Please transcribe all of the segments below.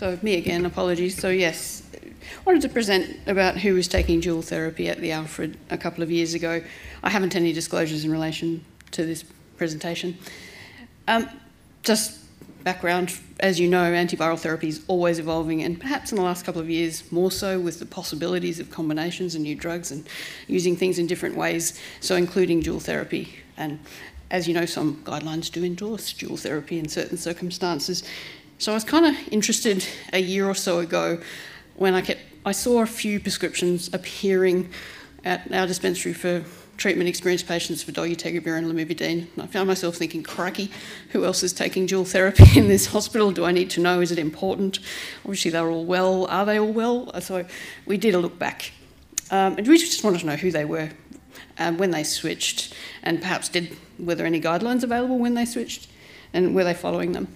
So me again, apologies. So yes, wanted to present about who was taking dual therapy at the Alfred a couple of years ago. I haven't any disclosures in relation to this presentation. Just background, as you know, antiviral therapy is always evolving, and perhaps in the last couple of years more so, with the possibilities of combinations and new drugs and using things in different ways, so including dual therapy. And as you know, some guidelines do endorse dual therapy in certain circumstances. So I was kind of interested a year or so ago when I saw a few prescriptions appearing at our dispensary for treatment-experienced patients for dolutegravir and lamivudine. I found myself thinking, crikey, who else is taking dual therapy in this hospital? Do I need to know? Is it important? Obviously, they're all well. Are they all well? So we did a look back. And we just wanted to know who they were, when they switched, and perhaps were there any guidelines available when they switched, and were they following them?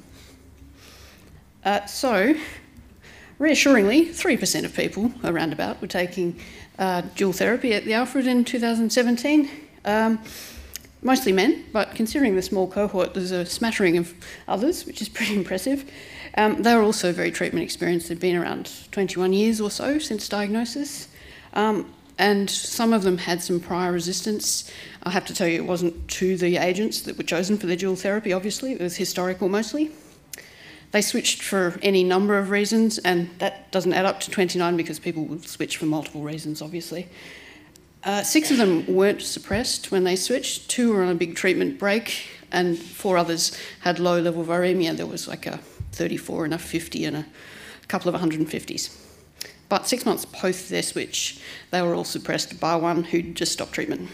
So, reassuringly, 3% of people, around about, were taking dual therapy at the Alfred in 2017. Mostly men, but considering the small cohort, there's a smattering of others, which is pretty impressive. They were also very treatment experienced. They'd been around 21 years or so since diagnosis. And some of them had some prior resistance. I have to tell you, it wasn't to the agents that were chosen for the dual therapy, obviously. It was historical mostly. They switched for any number of reasons, and that doesn't add up to 29 because people would switch for multiple reasons, obviously. 6 of them weren't suppressed when they switched. 2 were on a big treatment break, and 4 others had low-level viremia. There was like a 34 and a 50 and a couple of 150s. But 6 months post their switch, they were all suppressed by one who just stopped treatment.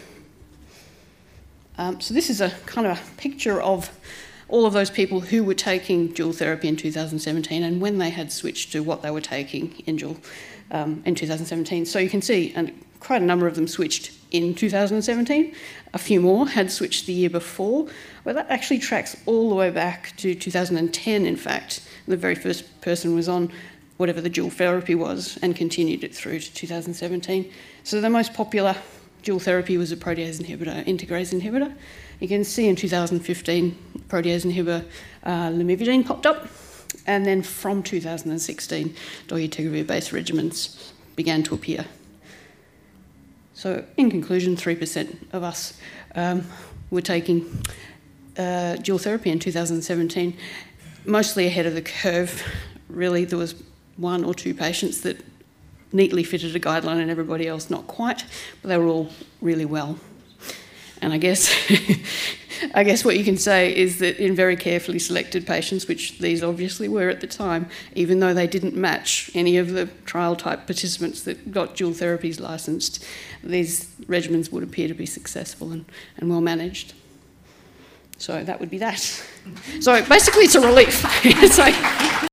So this is a kind of a picture of all of those people who were taking dual therapy in 2017 and when they had switched to what they were taking in 2017. So you can see, and quite a number of them switched in 2017. A few more had switched the year before, but that actually tracks all the way back to 2010, in fact. The very first person was on whatever the dual therapy was and continued it through to 2017. So the most popular dual therapy was a protease inhibitor, integrase inhibitor. You can see in 2015, protease inhibitor lamivudine popped up, and then from 2016, dolutegravir-based regimens began to appear. So in conclusion, 3% of us were taking dual therapy in 2017, mostly ahead of the curve. Really, there was 1 or 2 patients that neatly fitted a guideline and everybody else not quite, but they were all really well. And I guess what you can say is that in very carefully selected patients, which these obviously were at the time, even though they didn't match any of the trial type participants that got dual therapies licensed, these regimens would appear to be successful and well managed. So that would be that. So basically it's a relief.